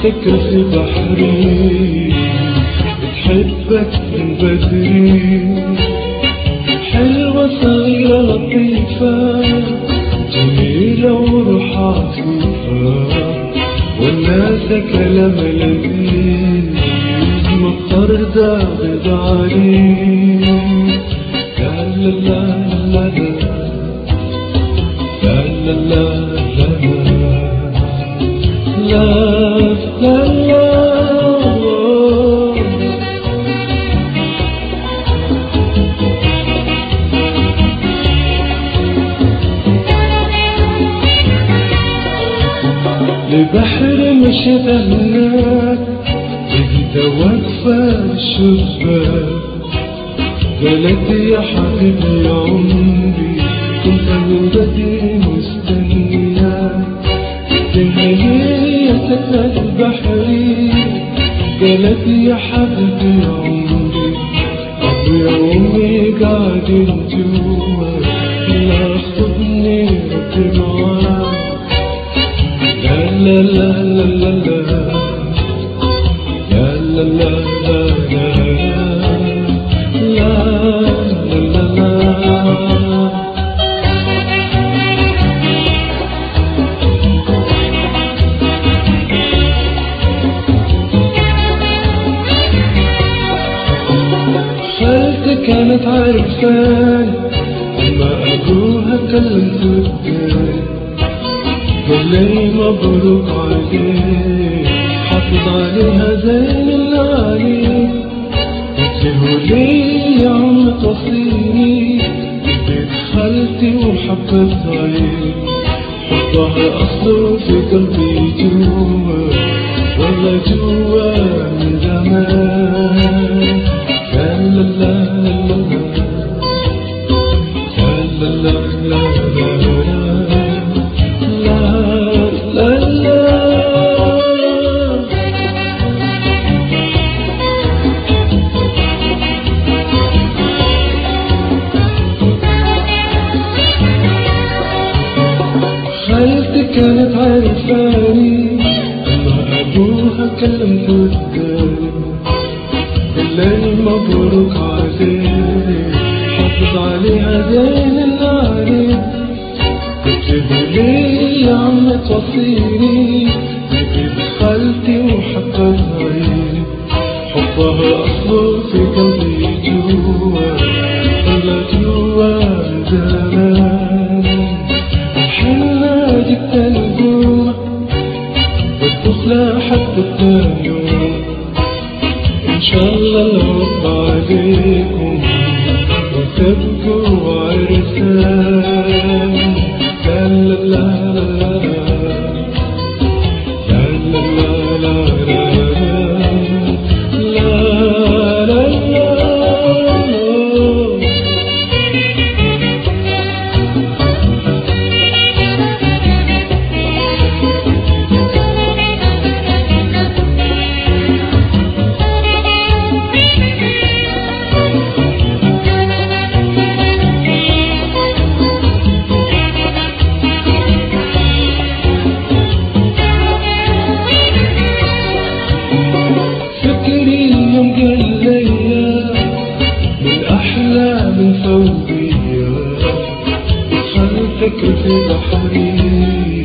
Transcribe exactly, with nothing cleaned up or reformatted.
فكر في بحري بتحبك من بدري، حلوة صغيرة لطيفة جميلة وروحها خفيفة، والناس كلام لذيذ مطر داغد عليه. لا لا لا لا لا لا لا لا لا لا. لبحر مشيت هناك لقيتها واقفة الشباك، قالت يا حبيبي يا عمري كنت من بدري مستنياك، تنهيتك البحري قالت يا حبيبي يا عمري أبويا وأمي قاعدين جوا لا خدني ربي معاك. لا لا لا لا لا لا لا خالتي كانت عارفاني لما أبوها كلمت وداني، قال لي مبروك عليك حافظ عليها زين العلي، قلتله ليه يا عم توصيني بيت خالتي ومحبة عيني، حبها أصله في قلبي جوا والله جوا من زمان. لا لا لا لا لا لا خالتي كانت عارفاني لما أبوها كلمت وداني، قال لي مبروك عليك حافظ عليها زين العلي، قلتله ليه يا عم توصيني ببيت خالتي وحبة عيني، حبها أصله في قلبي جوا والله جوا زمان. الحنة جبت النجوم والدخلة حتى التانيوم، إن شاء الله العرض عليكم وتبقوا عرسان. لا لا لا لا لا لا فكر في بحري